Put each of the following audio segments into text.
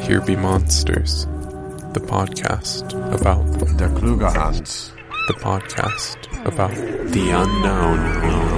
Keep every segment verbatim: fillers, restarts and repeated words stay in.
Here Be Monsters, the podcast about Der Klugerhans, the podcast about the unknown.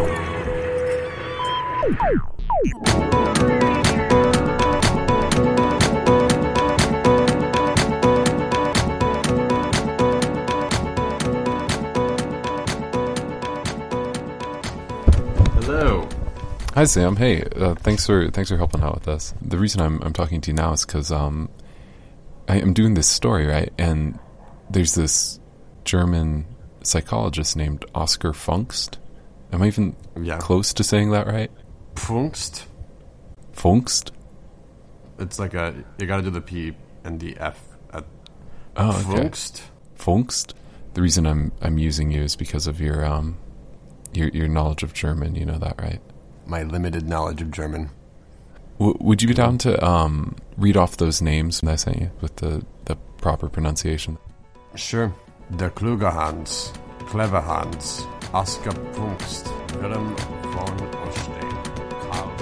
Hello. Hi Sam. Hey, uh, thanks for thanks for helping out with this. The reason I'm I'm talking to you now is because um, I am doing this story, right? And there's this German psychologist named Oscar Pfungst. Am I even Yeah. close to saying that right? Pfungst. Pfungst. It's like a, you gotta do the P and the F at Oh, okay. Pfungst. Pfungst. The reason I'm I'm using you is because of your um your your knowledge of German. You know that, right? My limited knowledge of German. W- would you be down to um read off those names that I sent you with the the proper pronunciation? Sure. Der Klugerhans, Cleverhans, Oscar Pfungst, Willem von Ostein, Karl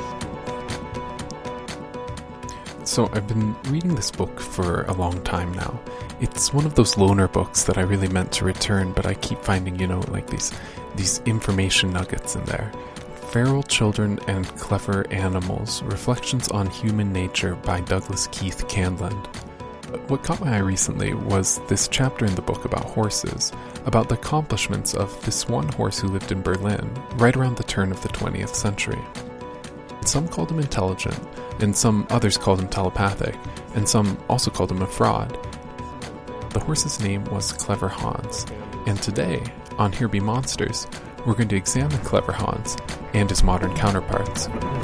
Stumpf. So I've been reading this book for a long time now. It's one of those loaner books that I really meant to return, but I keep finding, you know, like these these information nuggets in there. Feral Children and Clever Animals, Reflections on Human Nature by Douglas Keith Candland. What caught my eye recently was this chapter in the book about horses, about the accomplishments of this one horse who lived in Berlin right around the turn of the twentieth century. Some called him intelligent, and some others called him telepathic, and some also called him a fraud. The horse's name was Clever Hans, and today, on Here Be Monsters, we're going to examine Clever Hans and his modern counterparts.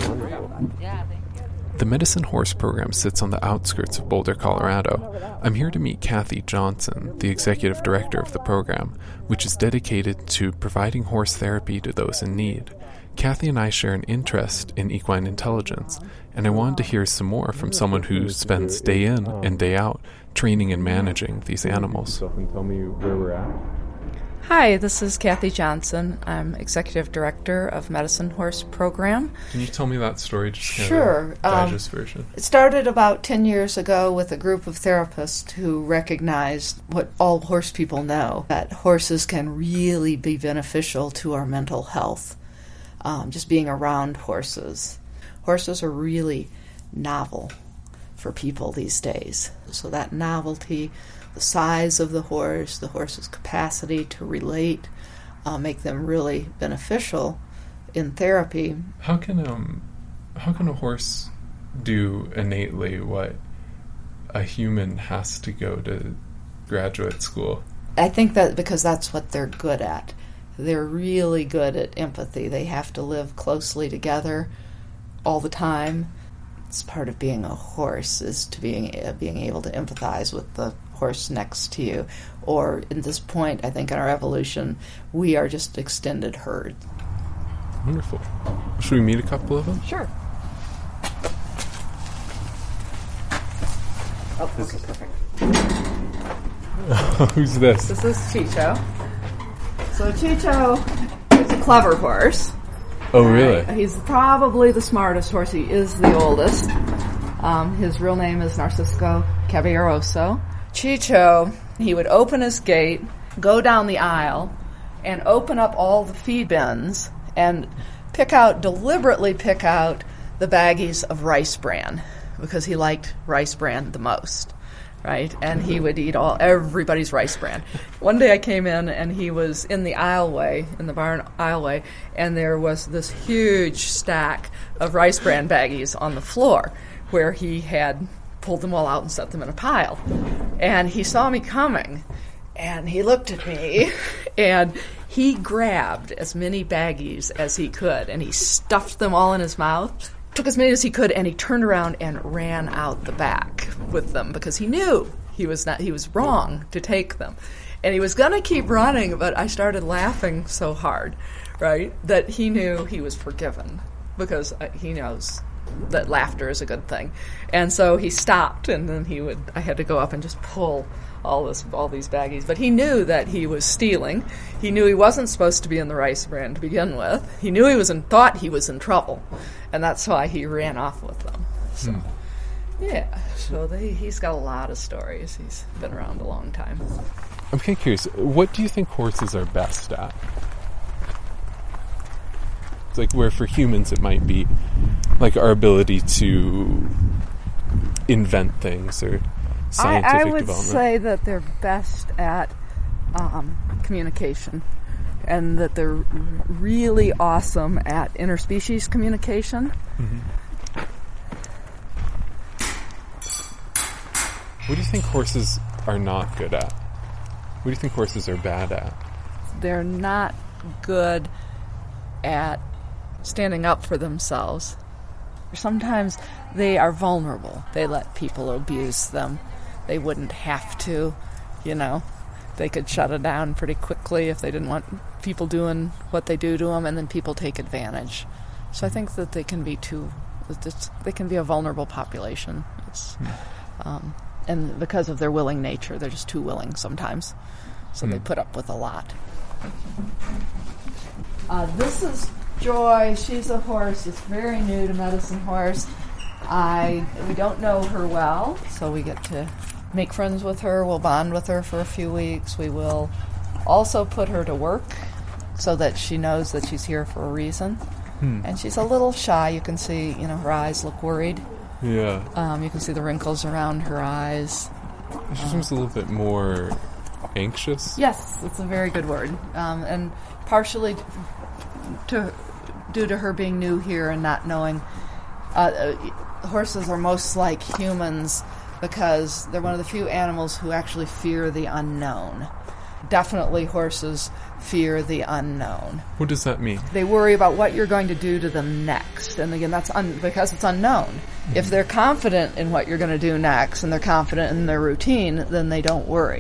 The Medicine Horse program sits on the outskirts of Boulder, Colorado. I'm here to meet Kathy Johnson, the executive director of the program, which is dedicated to providing horse therapy to those in need. Kathy and I share an interest in equine intelligence, and I wanted to hear some more from someone who spends day in and day out training and managing these animals. And tell me where we're at. Hi, this is Kathy Johnson. I'm Executive Director of Medicine Horse Program. Can you tell me that story, just kind Sure. of a digest um, version? It started about ten years ago with a group of therapists who recognized what all horse people know, that horses can really be beneficial to our mental health, um, just being around horses. Horses are really novel for people these days. So that novelty, the size of the horse, the horse's capacity to relate, uh, make them really beneficial in therapy. How can um, how can a horse do innately what a human has to go to graduate school? I think that because that's what they're good at. They're really good at empathy. They have to live closely together all the time. It's part of being a horse is to being uh, being able to empathize with the horse next to you. Or in this point, I think in our evolution, we are just extended herd. Wonderful. Should we meet a couple of them? Sure. Oh, okay, perfect. Who's this? This is Chicho. So Chicho is a clever horse. Oh, really? Uh, he's probably the smartest horse. He is the oldest. Um, his real name is Narcisco Caballeroso. Chicho, he would open his gate, go down the aisle, and open up all the feed bins and pick out, deliberately pick out the baggies of rice bran because he liked rice bran the most, right? And he would eat all everybody's rice bran. One day I came in and he was in the aisleway, in the barn aisleway, and there was this huge stack of rice bran baggies on the floor where he had pulled them all out and set them in a pile. And he saw me coming, and he looked at me, and he grabbed as many baggies as he could, and he stuffed them all in his mouth, took as many as he could, and he turned around and ran out the back with them because he knew he was not he was wrong to take them. And he was going to keep running, but I started laughing so hard, right, that he knew he was forgiven because he knows that laughter is a good thing. And so he stopped, and then he would I had to go up and just pull all this all these baggies. But he knew that he was stealing. He knew he wasn't supposed to be in the rice bran to begin with. He knew he was in thought he was in trouble, and that's why he ran off with them. So Hmm. Yeah, so they, he's got a lot of stories. He's been around a long time. I'm kind of curious, what do you think horses are best at? It's like where for humans it might be like our ability to invent things or scientific I, I would development. say that they're best at um, communication, and that they're really awesome at interspecies communication. Mm-hmm. What do you think horses are not good at? What do you think horses are bad at? They're not good at standing up for themselves. Sometimes they are vulnerable. They let people abuse them. They wouldn't have to, you know. They could shut it down pretty quickly if they didn't want people doing what they do to them, and then people take advantage. So I think that they can be too, they can be a vulnerable population. It's, um, and because of their willing nature, they're just too willing sometimes. So mm. they put up with a lot. Uh, this is Joy. She's a horse. It's very new to Medicine Horse. I we don't know her well, so we get to make friends with her. We'll bond with her for a few weeks. We will also put her to work so that she knows that she's here for a reason. Hmm. And she's a little shy. You can see, you know, her eyes look worried. Yeah. Um, you can see the wrinkles around her eyes. She uh, seems a little bit more anxious. Yes, it's a very good word. Um, and partially to due to her being new here and not knowing. Uh, uh, horses are most like humans because they're one of the few animals who actually fear the unknown. Definitely horses fear the unknown. What does that mean? They worry about what you're going to do to them next. And again, that's un- because it's unknown. Mm-hmm. If they're confident in what you're going to do next and they're confident in their routine, then they don't worry.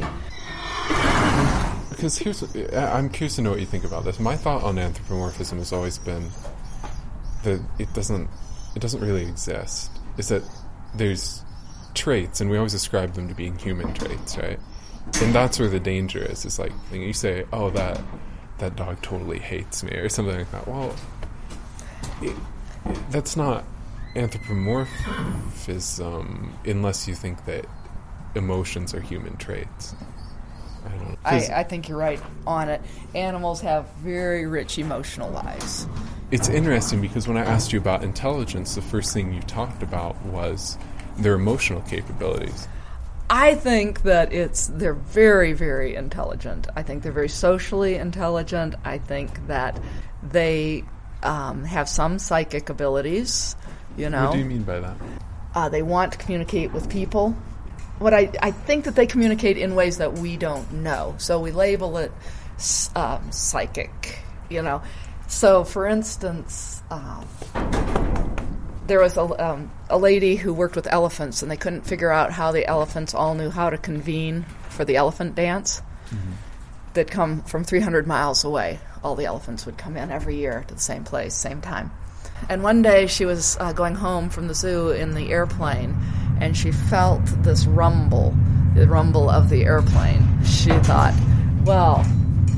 Because here's, I'm curious to know what you think about this. My thought on anthropomorphism has always been that it doesn't, it doesn't really exist. Is that there's traits, and we always ascribe them to being human traits, right? And that's where the danger is. It's like you say, "Oh, that that dog totally hates me," or something like that. Well, it, it, that's not anthropomorphism unless you think that emotions are human traits. I don't know. I, I think you're right on it. Animals have very rich emotional lives. It's interesting because when I asked you about intelligence, the first thing you talked about was their emotional capabilities. I think that it's they're very, very intelligent. I think they're very socially intelligent. I think that they um, have some psychic abilities, you know. What do you mean by that? Uh, they want to communicate with people. What I, I think that they communicate in ways that we don't know. So we label it um, psychic, you know. So, for instance, um, there was a, um, a lady who worked with elephants, and they couldn't figure out how the elephants all knew how to convene for the elephant dance. Mm-hmm. They'd come from three hundred miles away. All the elephants would come in every year to the same place, same time. And one day she was uh, going home from the zoo in the airplane, and she felt this rumble, the rumble of the airplane. She thought, well,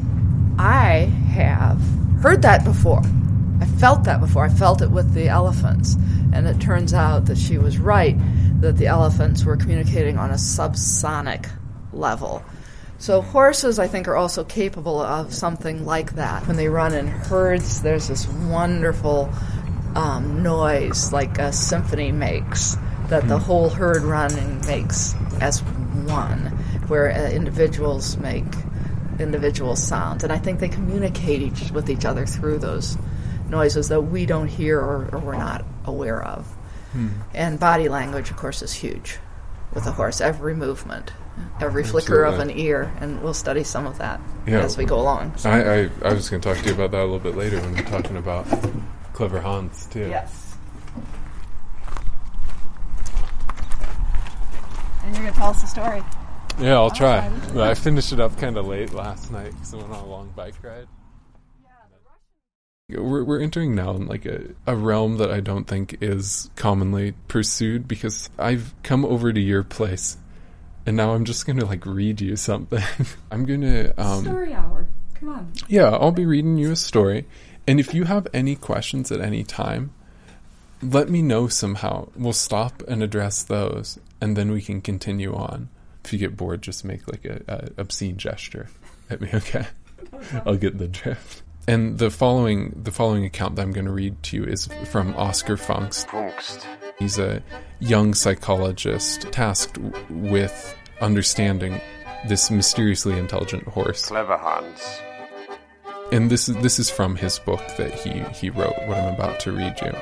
I have heard that before. I felt that before. I felt it with the elephants. And it turns out that she was right, that the elephants were communicating on a subsonic level. So horses, I think, are also capable of something like that. When they run in herds, there's this wonderful um, noise like a symphony makes that the whole herd running makes as one, where uh, individuals make individual sounds. And I think they communicate each, with each other through those noises that we don't hear or, or we're not aware of. Hmm. And body language, of course, is huge with a horse. Every movement, every flicker Absolutely. of an ear, and we'll study some of that yeah. as we go along. So. I, I, I was going to talk to you about that a little bit later when we're talking about Clever Hans, too. Yes. And you're going to tell us the story. Yeah, I'll try. But I finished it up kind of late last night because I went on a long bike ride. We're we're entering now in like a, a realm that I don't think is commonly pursued because I've come over to your place and now I'm just going to like read you something. I'm going to... Um, story hour. Come on. Yeah, I'll be reading you a story. And if you have any questions at any time, let me know somehow. We'll stop and address those, and then we can continue on. If you get bored, just make like a, a obscene gesture at me, okay? I'll get the drift. And the following the following account that I'm going to read to you is from Oscar Fungst. Fungst. He's a young psychologist tasked w- with understanding this mysteriously intelligent horse. Clever Hans. And this is this is from his book that he, he wrote, what I'm about to read you.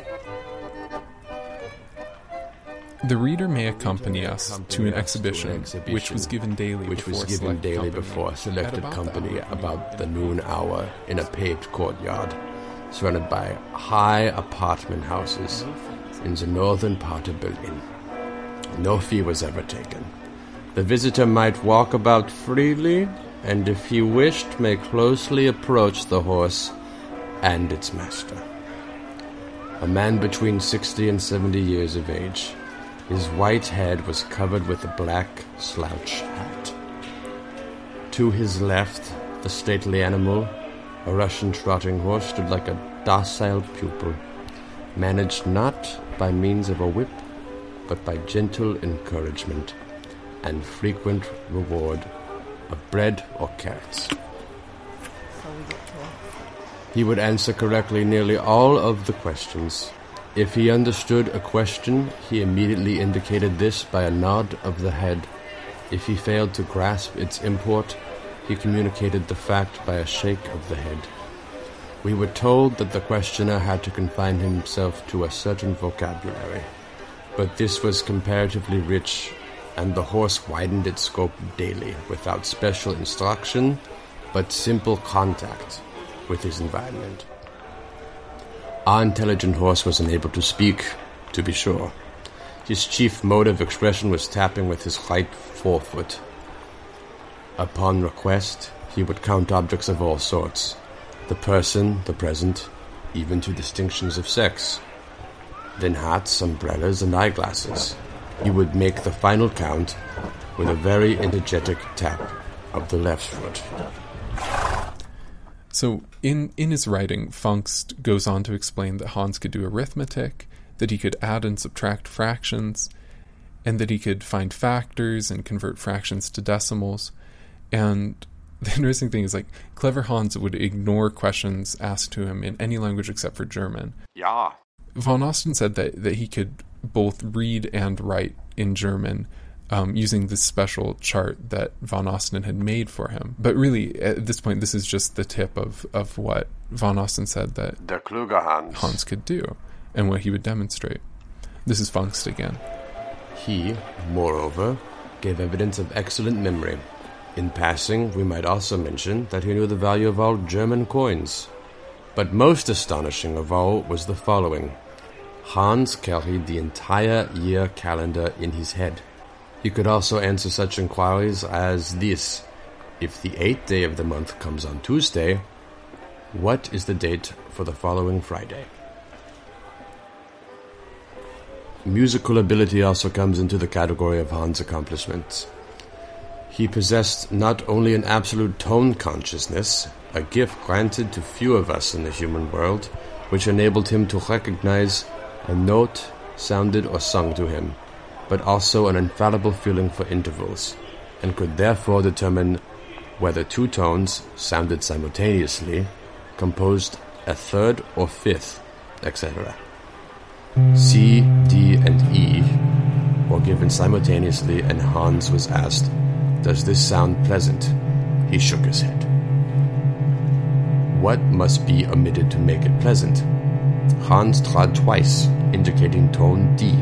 The reader may accompany us to an exhibition which was given daily which was before given select daily company. before selected At about company the hour about the noon hour in a paved courtyard, surrounded by high apartment houses in the northern part of Berlin. No fee was ever taken. The visitor might walk about freely, and if he wished, may closely approach the horse and its master. A man between sixty and seventy years of age. His white head was covered with a black slouch hat. To his left, the stately animal, a Russian trotting horse, stood like a docile pupil, managed not by means of a whip, but by gentle encouragement and frequent reward of bread or carrots. He would answer correctly nearly all of the questions. If he understood a question, he immediately indicated this by a nod of the head. If he failed to grasp its import, he communicated the fact by a shake of the head. We were told that the questioner had to confine himself to a certain vocabulary, but this was comparatively rich, and the horse widened its scope daily without special instruction, but simple contact with his environment. Our intelligent horse was unable to speak, to be sure. His chief mode of expression was tapping with his right forefoot. Upon request, he would count objects of all sorts, the person, the present, even to distinctions of sex. Then hats, umbrellas, and eyeglasses. He would make the final count with a very energetic tap of the left foot. So in, in his writing, Fungst goes on to explain that Hans could do arithmetic, that he could add and subtract fractions, and that he could find factors and convert fractions to decimals. And the interesting thing is, like, clever Hans would ignore questions asked to him in any language except for German. Ja. Von Osten said that, that he could both read and write in German, Um, using this special chart that von Osten had made for him. But really, at this point, this is just the tip of, of what von Osten said that Der kluge Hans. Hans could do, and what he would demonstrate. This is Fungst again. He, moreover, gave evidence of excellent memory. In passing, we might also mention that he knew the value of all German coins. But most astonishing of all was the following. Hans carried the entire year calendar in his head. He could also answer such inquiries as this. If the eighth day of the month comes on Tuesday, what is the date for the following Friday? Musical ability also comes into the category of Hans' accomplishments. He possessed not only an absolute tone consciousness, a gift granted to few of us in the human world, which enabled him to recognize a note sounded or sung to him, but also an infallible feeling for intervals, and could therefore determine whether two tones sounded simultaneously, composed a third or fifth, et cetera. C, D, and E were given simultaneously, and Hans was asked, "Does this sound pleasant?" He shook his head. What must be omitted to make it pleasant? Hans trod twice, indicating tone D.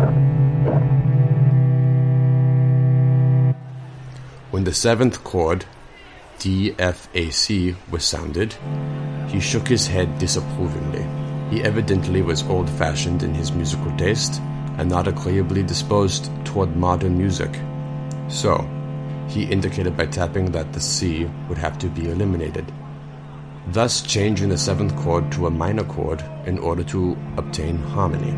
When the seventh chord, D, F, A, C, was sounded, he shook his head disapprovingly. He evidently was old-fashioned in his musical taste and not agreeably disposed toward modern music. So, he indicated by tapping that the C would have to be eliminated, thus changing the seventh chord to a minor chord in order to obtain harmony.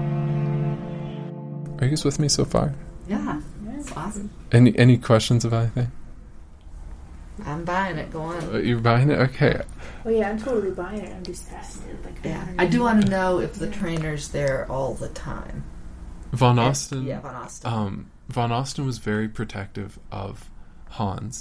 Are you guys with me so far? Yeah, that's awesome. Any any questions about anything? I'm buying it. Go on. Uh, You're buying it? Okay. Oh yeah, I'm totally buying it. I'm just fascinated. Like, Yeah, I do want to know if the trainer's there all the time. Von Osten. Yeah, Von Osten. Um, Von Osten was very protective of Hans.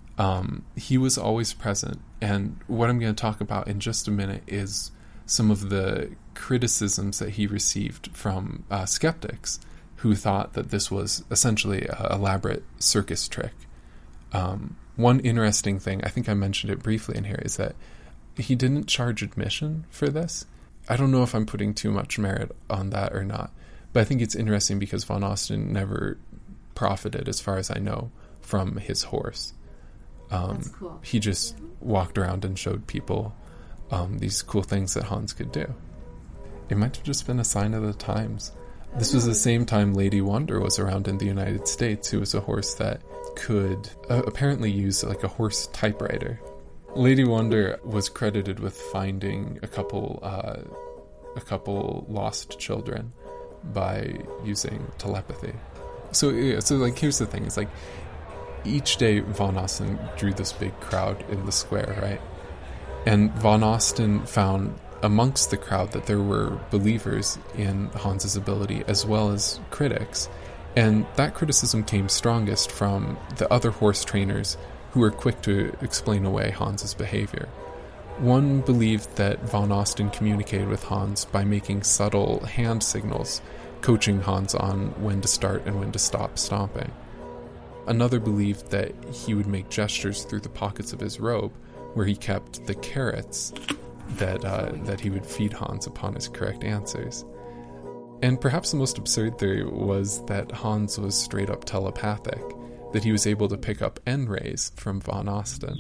Um, he was always present, and what I'm going to talk about in just a minute is some of the criticisms that he received from uh, skeptics who thought that this was essentially an elaborate circus trick. Um, one interesting thing, I think I mentioned it briefly in here, is that he didn't charge admission for this. I don't know if I'm putting too much merit on that or not, but I think it's interesting because Von Osten never profited, as far as I know, from his horse. Um, That's cool. He just walked around and showed people um, these cool things that Hans could do. It might have just been a sign of the times. This was the same time Lady Wonder was around in the United States, who was a horse that could uh, apparently use like a horse typewriter. Lady Wonder was credited with finding a couple, uh, a couple lost children by using telepathy. So, yeah, so like, here's the thing: it's like each day Von Osten drew this big crowd in the square, right? And Von Osten found amongst the crowd that there were believers in Hans's ability as well as critics. And that criticism came strongest from the other horse trainers who were quick to explain away Hans's behavior. One believed that Von Osten communicated with Hans by making subtle hand signals, coaching Hans on when to start and when to stop stomping. Another believed that he would make gestures through the pockets of his robe, where he kept the carrots that uh, that he would feed Hans upon his correct answers. And perhaps the most absurd theory was that Hans was straight up telepathic, that he was able to pick up N-rays from Von Osten.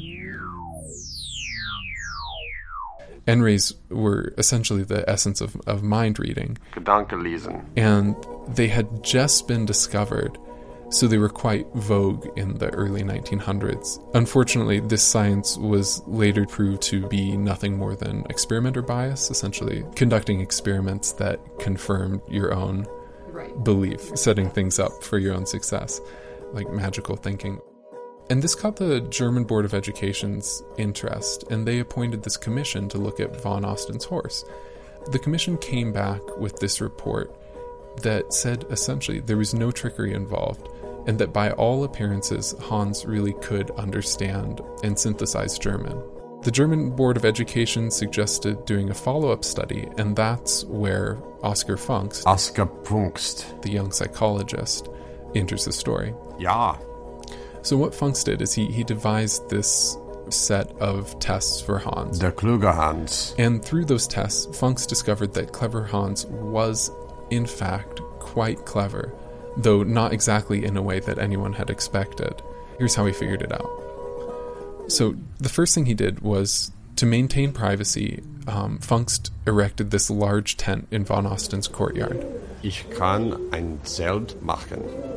N-rays were essentially the essence of, of mind reading. Gedankenlesen. And they had just been discovered, so they were quite vogue in the early nineteen hundreds. Unfortunately, this science was later proved to be nothing more than experimenter bias, essentially conducting experiments that confirmed your own Right. belief, setting things up for your own success, like magical thinking. And this caught the German Board of Education's interest, and they appointed this commission to look at Von Osten's horse. The commission came back with this report that said essentially there was no trickery involved, and that by all appearances Hans really could understand and synthesize German. The German Board of Education suggested doing a follow-up study, and that's where Oscar Funkst, Oscar Funkst. the young psychologist, enters the story. Ja. So what Funkst did is he, he devised this set of tests for Hans. Der kluge Hans. And through those tests, Funkst discovered that clever Hans was, in fact, quite clever, though not exactly in a way that anyone had expected. Here's how he figured it out. So the first thing he did was, to maintain privacy, um, Funkst erected this large tent in Von Osten's courtyard. Ich kann ein Zelt machen.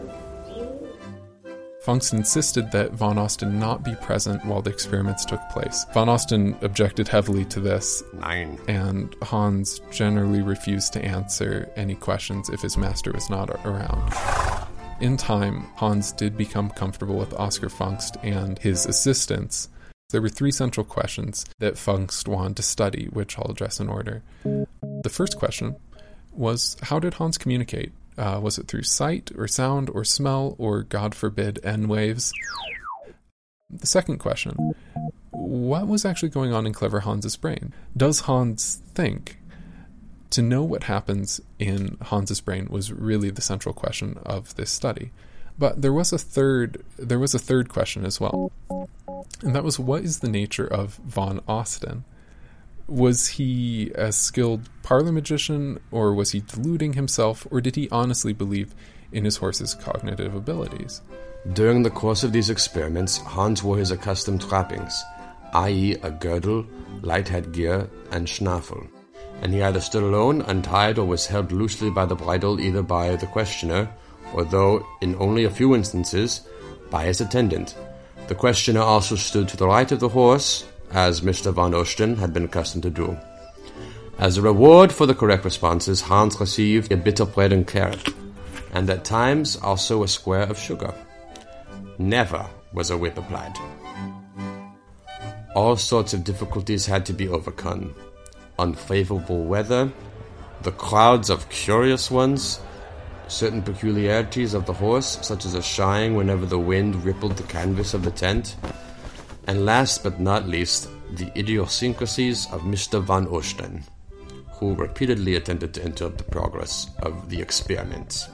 Funkst insisted that Von Osten not be present while the experiments took place. Von Osten objected heavily to this, Nein. and Hans generally refused to answer any questions if his master was not around. In time, Hans did become comfortable with Oscar Funkst and his assistants. There were three central questions that Funkst wanted to study, which I'll address in order. The first question was, how did Hans communicate? Uh, was it through sight, or sound, or smell, or, God forbid, N-waves? The second question, what was actually going on in clever Hans's brain? Does Hans think? To know what happens in Hans's brain was really the central question of this study. But there was a third there was a third question as well. And that was, what is the nature of Von Osten? Was he a skilled parlor magician, or was he deluding himself, or did he honestly believe in his horse's cognitive abilities? During the course of these experiments, Hans wore his accustomed trappings, that is a girdle, light headgear, and schnaffel. And he either stood alone, untied, or was held loosely by the bridle either by the questioner, or though, in only a few instances, by his attendant. The questioner also stood to the right of the horse, as Mister Von Osten had been accustomed to do. As a reward for the correct responses, Hans received a bit of bread and carrot, and at times also a square of sugar. Never was a whip applied. All sorts of difficulties had to be overcome. Unfavorable weather, the crowds of curious ones, certain peculiarities of the horse, such as a shying whenever the wind rippled the canvas of the tent, and last but not least, the idiosyncrasies of Mister Van Osten, who repeatedly attempted to interrupt the progress of the experiment.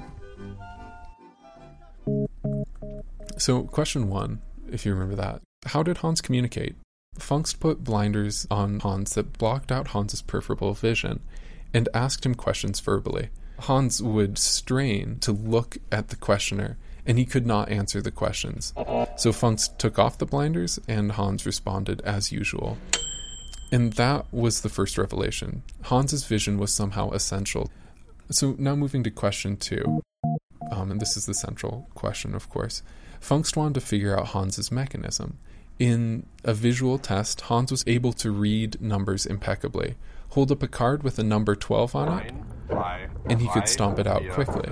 So, question one, if you remember that. How did Hans communicate? Fungst put blinders on Hans that blocked out Hans's peripheral vision and asked him questions verbally. Hans would strain to look at the questioner, and he could not answer the questions. So Fungst took off the blinders, and Hans responded as usual. And that was the first revelation. Hans's vision was somehow essential. So now moving to question two, um, and this is the central question, of course. Fungst wanted to figure out Hans's mechanism. In a visual test, Hans was able to read numbers impeccably, hold up a card with a number twelve on it, and he could stomp it out quickly.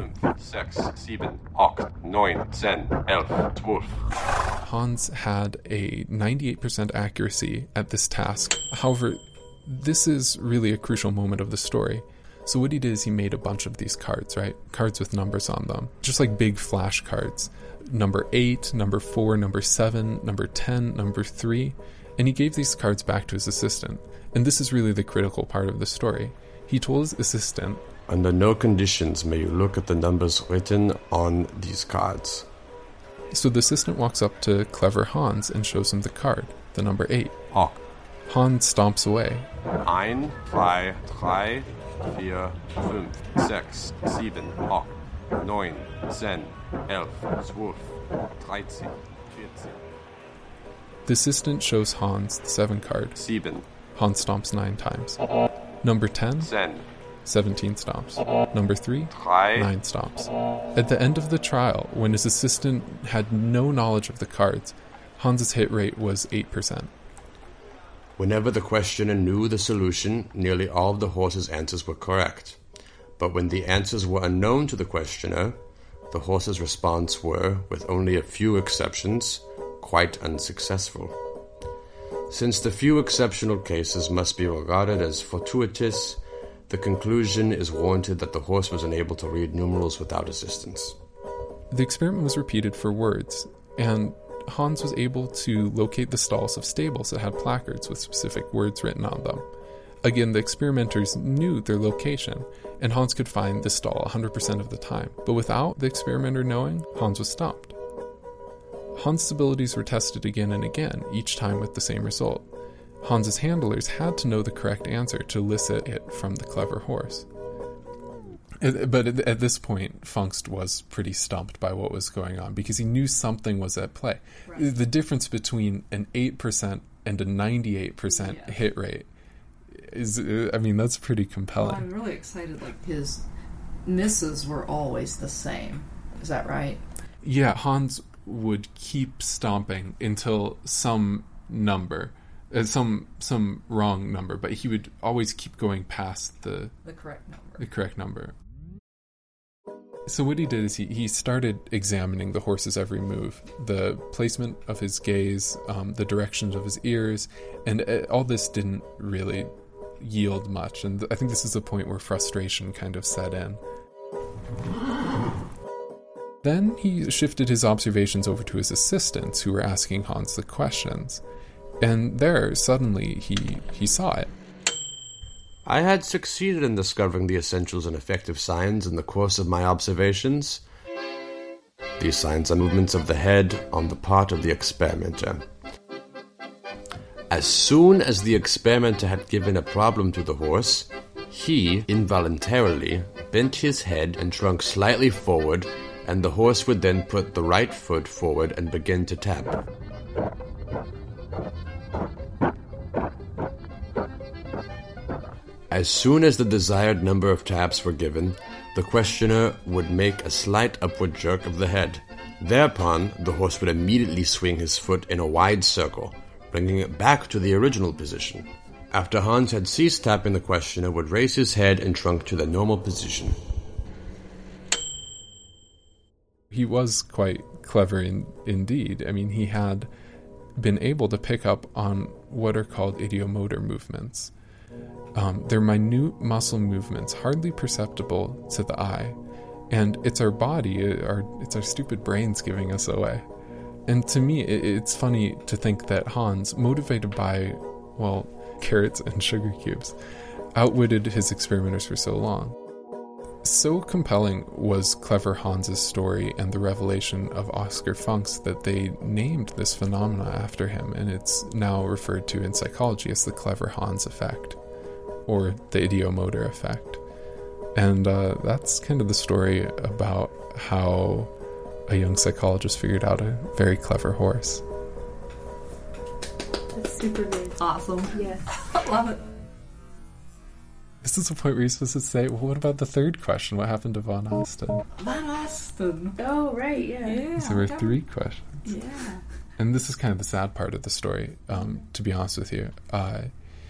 Hans had a ninety-eight percent accuracy at this task. However, this is really a crucial moment of the story. So what he did is he made a bunch of these cards, right? Cards with numbers on them, just like big flash cards. Number eight, number four, number seven, number ten, number three. And he gave these cards back to his assistant. And this is really the critical part of the story. He told his assistant, "Under no conditions may you look at the numbers written on these cards." So the assistant walks up to clever Hans and shows him the card, the number eight. Oh. Hans stomps away. Ein, zwei, drei, vier, fünf, sechs, sieben, acht, neun, zehn, elf, zwölf, dreizehn, vierzehn. The assistant shows Hans the seven card. Sieben. Hans stomps nine times. Number ten, Zehn. seventeen stomps. Number three, Drei. nine stomps. At the end of the trial, when his assistant had no knowledge of the cards, Hans's hit rate was eight percent. Whenever the questioner knew the solution, nearly all of the horse's answers were correct. But when the answers were unknown to the questioner, the horse's response were, with only a few exceptions, quite unsuccessful. Since the few exceptional cases must be regarded as fortuitous, the conclusion is warranted that the horse was unable to read numerals without assistance. The experiment was repeated for words, and Hans was able to locate the stalls of stables that had placards with specific words written on them. Again, the experimenters knew their location, and Hans could find the stall one hundred percent of the time. But without the experimenter knowing, Hans was stopped. Hans' abilities were tested again and again, each time with the same result. Hans's handlers had to know the correct answer to elicit it from the clever horse. But at this point, Fungst was pretty stumped by what was going on because he knew something was at play. Right. The difference between an eight percent and a ninety-eight percent yeah. hit rate is, I mean, that's pretty compelling. Well, I'm really excited, like, his misses were always the same. Is that right? Yeah, Hans would keep stomping until some number, uh, some some wrong number, but he would always keep going past the the correct number. The correct number. So what he did is he, he started examining the horse's every move, the placement of his gaze, um, the directions of his ears, and uh, all this didn't really yield much. And th- I think this is the point where frustration kind of set in. Then he shifted his observations over to his assistants, who were asking Hans the questions. And there, suddenly, he, he saw it. I had succeeded in discovering the essentials and effective signs in the course of my observations. These signs are movements of the head on the part of the experimenter. As soon as the experimenter had given a problem to the horse, he, involuntarily, bent his head and trunk slightly forward, and the horse would then put the right foot forward and begin to tap. As soon as the desired number of taps were given, the questioner would make a slight upward jerk of the head. Thereupon, the horse would immediately swing his foot in a wide circle, bringing it back to the original position. After Hans had ceased tapping, the questioner would raise his head and trunk to the normal position. He was quite clever in, indeed. I mean, he had been able to pick up on what are called idiomotor movements. Um, they're minute muscle movements, hardly perceptible to the eye, and it's our body, our, it's our stupid brains giving us away. And to me, it, it's funny to think that Hans, motivated by, well, carrots and sugar cubes, outwitted his experimenters for so long. So compelling was Clever Hans's story and the revelation of Oscar Funkst that they named this phenomena after him, and it's now referred to in psychology as the Clever Hans effect, or the idiomotor effect. And uh, that's kind of the story about how a young psychologist figured out a very clever horse. That's super good. Awesome. Yes. I love it. This is the point where you're supposed to say, well, what about the third question? What happened to Von Osten? Van Osten. Oh, right, yeah. Yeah. So there were three questions. Yeah. And this is kind of the sad part of the story, um, to be honest with you. Uh,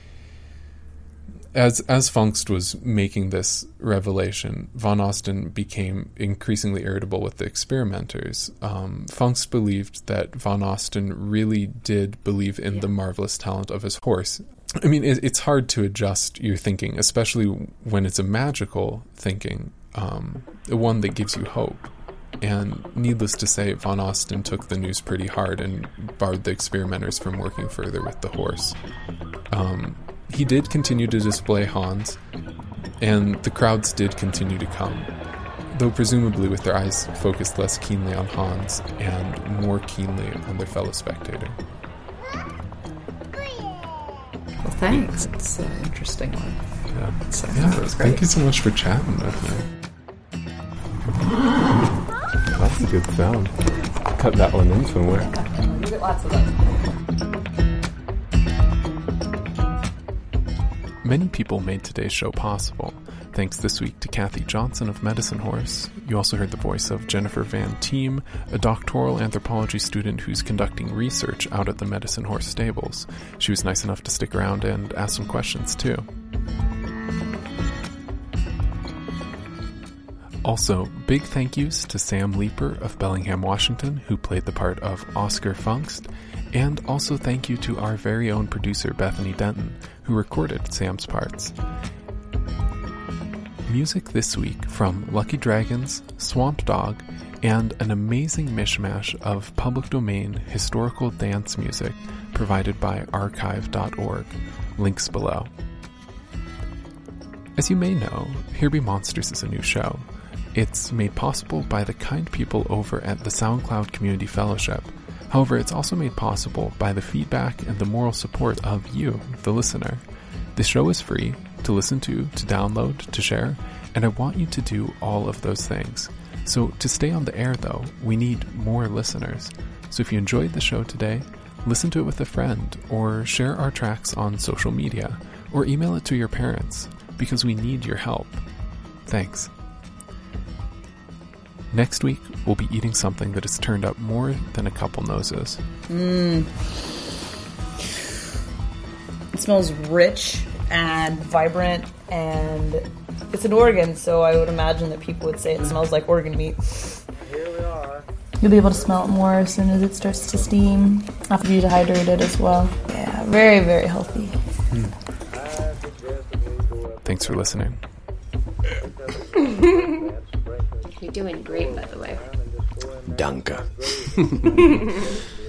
as as Funkst was making this revelation, Von Osten became increasingly irritable with the experimenters. Um, Funkst believed that Von Osten really did believe in Yeah. the marvelous talent of his horse. I mean, it, it's hard to adjust your thinking, especially when it's a magical thinking, um, one that gives you hope. And needless to say, Von Osten took the news pretty hard and barred the experimenters from working further with the horse. Um, he did continue to display Hans, and the crowds did continue to come, though presumably with their eyes focused less keenly on Hans and more keenly on their fellow spectator. Well, thanks. It's an interesting one. Yeah, So, yeah that was great. thank you so much for chatting with me. That's a good sound. Cut that one in somewhere. You get lots of those. Many people made today's show possible. Thanks this week to Kathy Johnson of Medicine Horse. You also heard the voice of Jennifer Van Team, a doctoral anthropology student who's conducting research out at the Medicine Horse stables. She was nice enough to stick around and ask some questions too. Also, big thank yous to Sam Leeper of Bellingham, Washington, who played the part of Oscar Funkst, and also thank you to our very own producer Bethany Denton, who recorded Sam's parts. Music this week from Lucky Dragons, Swamp Dog, and an amazing mishmash of public domain historical dance music provided by archive dot org. Links below. As you may know, Here Be Monsters is a new show. It's made possible by the kind people over at the SoundCloud Community Fellowship. However, it's also made possible by the feedback and the moral support of you, the listener. The show is free to listen to, to download, to share, and I want you to do all of those things. So to stay on the air, though, we need more listeners. So if you enjoyed the show today, listen to it with a friend, or share our tracks on social media, or email it to your parents, because we need your help. Thanks. Next week, we'll be eating something that has turned up more than a couple noses. Mmm. It smells rich and vibrant, and it's an organ, so I would imagine that people would say it smells like organ meat. Here we are. You'll be able to smell it more as soon as it starts to steam. After you dehydrate it as well. Yeah, very, very healthy. Mm. Thanks for listening. You're doing great, by the way. Danke.